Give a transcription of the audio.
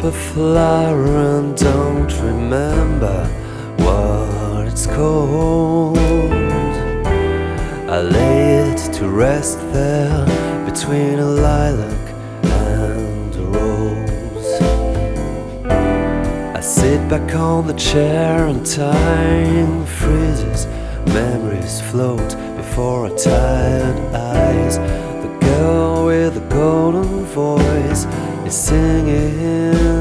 the flower and don't remember what it's called. I lay it to rest there between a lilac and a rose. I sit back on the chair and time freezes. Memories float before our tired eyes. The girl with the golden voice is singing.